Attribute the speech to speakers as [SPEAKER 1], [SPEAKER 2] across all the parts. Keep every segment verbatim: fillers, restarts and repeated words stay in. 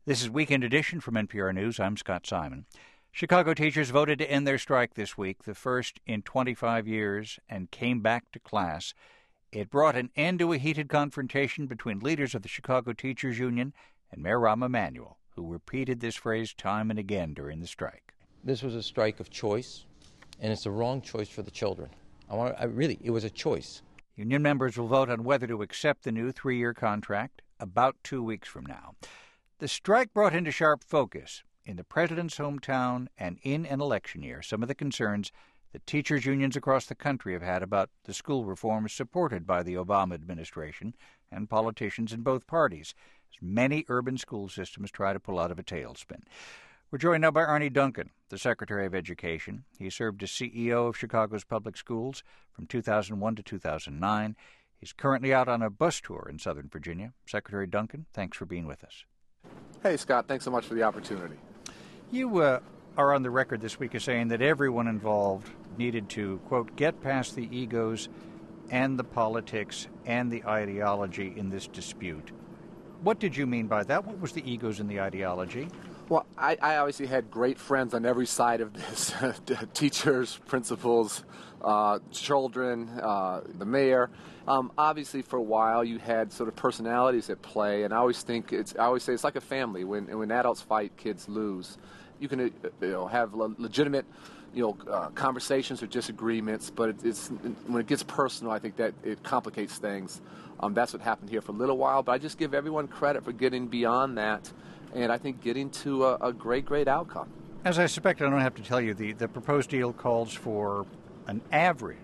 [SPEAKER 1] This is Weekend Edition from N P R News. I'm Scott Simon. Chicago teachers voted to end their strike this week, the first in twenty-five years, and came back to class. It brought an end to a heated confrontation between leaders of the Chicago Teachers Union and Mayor Rahm Emanuel, who repeated this phrase time and again during the strike.
[SPEAKER 2] This was a strike of choice, and it's the wrong choice for the children. I want. I really, it was a choice.
[SPEAKER 1] Union members will vote on whether to accept the new three-year contract about two weeks from now. The strike brought into sharp focus, in the president's hometown and in an election year, some of the concerns that teachers' unions across the country have had about the school reforms supported by the Obama administration and politicians in both parties, as many urban school systems try to pull out of a tailspin. We're joined now by Arne Duncan, the Secretary of Education. He served as C E O of Chicago's public schools from two thousand one to two thousand nine. He's currently out on a bus tour in Southern Virginia. Secretary Duncan, thanks for being with us.
[SPEAKER 3] Hey, Scott, thanks so much for the opportunity.
[SPEAKER 1] You uh, are on the record this week as saying that everyone involved needed to, quote, get past the egos and the politics and the ideology in this dispute. What did you mean by that? What was the egos and the ideology?
[SPEAKER 3] Well, I, I obviously had great friends on every side of this. Teachers, principals, uh, children, uh, the mayor. Um, obviously, for a while, you had sort of personalities at play, and I always think it's. I always say it's like a family. When when adults fight, kids lose. You can uh, you know have le- legitimate, you know, uh, conversations or disagreements, but it, it's when it gets personal, I think that it complicates things. Um, that's what happened here for a little while, but I just give everyone credit for getting beyond that, and I think getting to a, a great, great outcome.
[SPEAKER 1] As I suspect, I don't have to tell you, the, the proposed deal calls for an average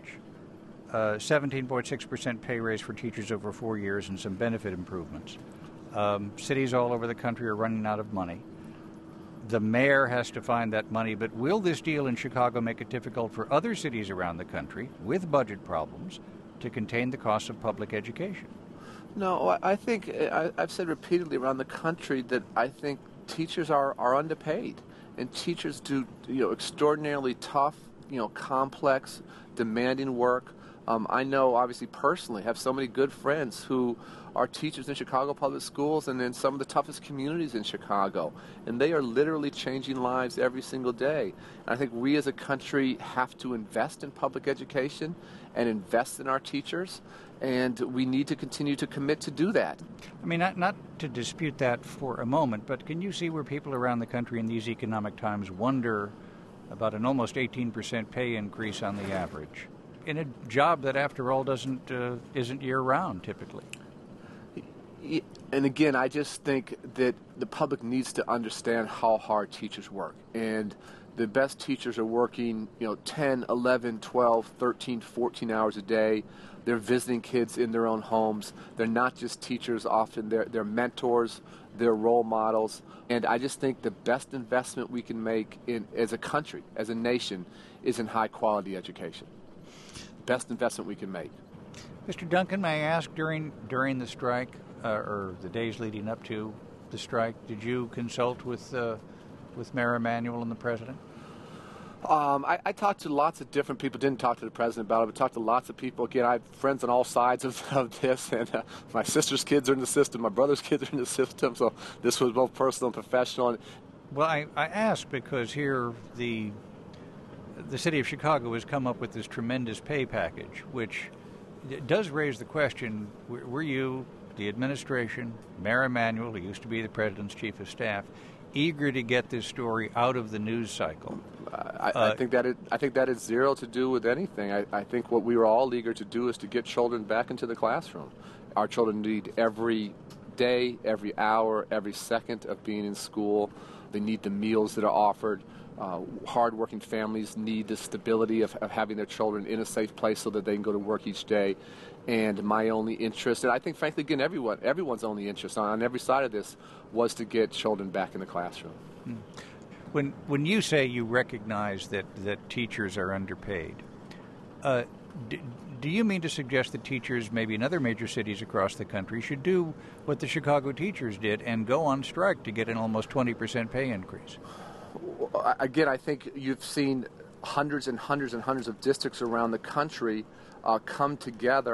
[SPEAKER 1] uh, seventeen point six percent pay raise for teachers over four years and some benefit improvements. Um, cities all over the country are running out of money. The mayor has to find that money, but will this deal in Chicago make it difficult for other cities around the country with budget problems to contain the cost of public education?
[SPEAKER 3] No, I think I, I've said repeatedly around the country that I think teachers are, are underpaid, and teachers do you know extraordinarily tough, you know, complex, demanding work. Um, I know, obviously, personally, have so many good friends who are teachers in Chicago public schools and in some of the toughest communities in Chicago. And they are literally changing lives every single day. And I think we as a country have to invest in public education and invest in our teachers. And we need to continue to commit to do that.
[SPEAKER 1] I mean, not, not to dispute that for a moment, but can you see where people around the country in these economic times wonder about an almost eighteen percent pay increase on the average in a job that, after all, doesn't uh, isn't year-round typically?
[SPEAKER 3] And again, I just think that the public needs to understand how hard teachers work. And the best teachers are working, you know, ten, eleven, twelve, thirteen, fourteen hours a day. They're visiting kids in their own homes. They're not just teachers, often they're, they're mentors, they're role models. And I just think the best investment we can make in as a country, as a nation, is in high-quality education. Best investment we can make.
[SPEAKER 1] Mister Duncan, may I ask, during during the strike, uh, or the days leading up to the strike, did you consult with uh, with Mayor Emanuel and the president?
[SPEAKER 3] Um, I, I talked to lots of different people. Didn't talk to the president about it, but talked to lots of people. Again, I have friends on all sides of, of this, and uh, my sister's kids are in the system, my brother's kids are in the system, so this was both personal and professional.
[SPEAKER 1] Well, I, I asked because here the the city of Chicago has come up with this tremendous pay package, which does raise the question, were you, the administration, Mayor Emanuel, who used to be the president's chief of staff, eager to get this story out of the news cycle?
[SPEAKER 3] I, uh, I think that it, I think that is zero to do with anything. I, I think what we were all eager to do is to get children back into the classroom. Our children need every day, every hour, every second of being in school. They need the meals that are offered. Uh, hard-working families need the stability of, of having their children in a safe place so that they can go to work each day. And my only interest, and I think, frankly, again, everyone, everyone's only interest on, on every side of this was to get children back in the classroom.
[SPEAKER 1] Hmm. When when you say you recognize that, that teachers are underpaid, uh, d- do you mean to suggest that teachers, maybe in other major cities across the country, should do what the Chicago teachers did and go on strike to get an almost twenty percent pay increase?
[SPEAKER 3] Again, I think you've seen hundreds and hundreds and hundreds of districts around the country uh, come together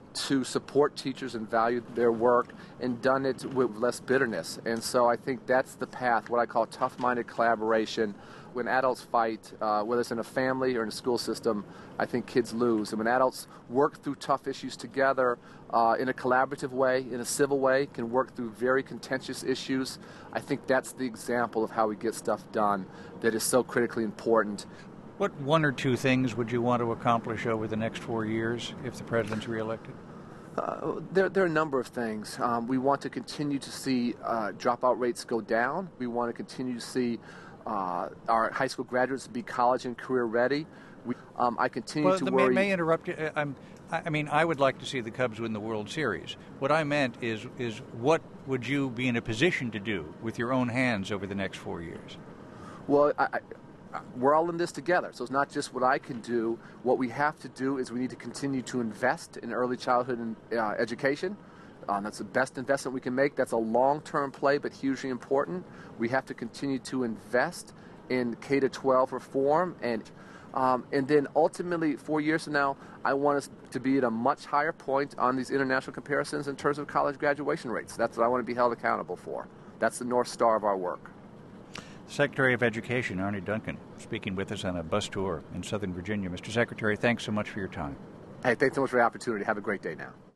[SPEAKER 3] to support teachers and value their work, and done it with less bitterness. And so I think that's the path, what I call tough-minded collaboration. When adults fight, uh, whether it's in a family or in a school system, I think kids lose. And when adults work through tough issues together uh, in a collaborative way, in a civil way, can work through very contentious issues, I think that's the example of how we get stuff done that is so critically important.
[SPEAKER 1] What one or two things would you want to accomplish over the next four years if the president's reelected?
[SPEAKER 3] Uh, there, there are a number of things. Um, we want to continue to see uh, dropout rates go down. We want to continue to see uh, our high school graduates be college and career ready. We, um, I continue
[SPEAKER 1] well,
[SPEAKER 3] to
[SPEAKER 1] the,
[SPEAKER 3] worry.
[SPEAKER 1] May, may interrupt you. I'm, I mean, I would like to see the Cubs win the World Series. What I meant is, is what would you be in a position to do with your own hands over the next four years?
[SPEAKER 3] Well, I, I we're all in this together, so it's not just what I can do. What we have to do is we need to continue to invest in early childhood and, uh, education. Um, that's the best investment we can make. That's a long-term play, but hugely important. We have to continue to invest in K to twelve reform, and um, and then ultimately, four years from now, I want us to be at a much higher point on these international comparisons in terms of college graduation rates. That's what I want to be held accountable for. That's the North Star of our work.
[SPEAKER 1] Secretary of Education Arne Duncan speaking with us on a bus tour in Southern Virginia. Mister Secretary, thanks so much for your time.
[SPEAKER 3] Hey, thanks so much for the opportunity. Have a great day now.